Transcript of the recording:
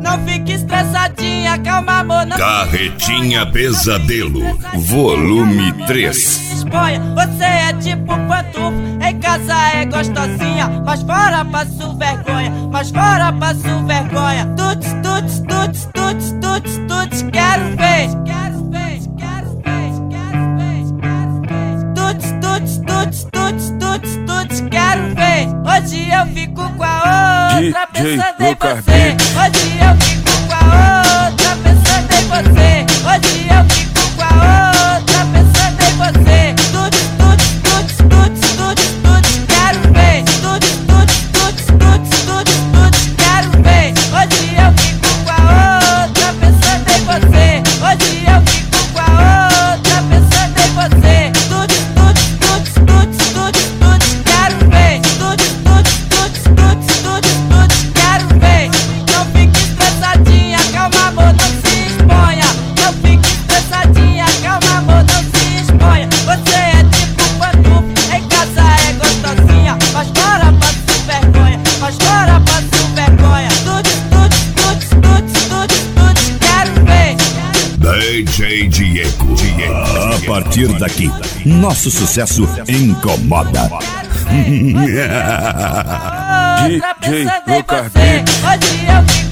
Não fique estressadinha, calma amor, não. Carretinha Pesadelo, volume 3. Você é tipo pantufo, em casa é gostosinha, mas fora passo vergonha, mas fora passo vergonha. Tuts, tuts, tuts, tuts, tuts, tuts, quero ver. Quero ver, quero ver, quero ver, quero ver. Tuts, tuts, tuts, tuts, tuts, tuts, quero ver. Hoje eu fico com a outra, pensando em você. Hoje eu fico com a outra, pensando em você. Hoje eu fico com a outra, pensando em você. Tuts, tuts, tuts, tuts, tuts, tuts, quero ver. Tuts, tuts, tuts, tuts, tuts, tuts, quero ver. Hoje eu fico com a outra, pensando em você. Hoje eu fico com a outra, pensando em você. Tuts, tuts, tuts, tuts, tuts, tuts, quero ver. Tuts, tuts, tuts, tuts, tuts, tuts, quero ver. Não fique estressadinha, calma amor, não se exponha. Não fique estressadinha, calma amor, não se exponha. Você é tipo pantufo, em casa é gostosinha, mas fora passo vergonha, mas fora passo vergonha. Tuts, tuts, tuts, tuts, tuts, tuts, quero ver. DJ Diego. A partir daqui, nosso sucesso incomoda. DJ Lucas. Hoje eu fico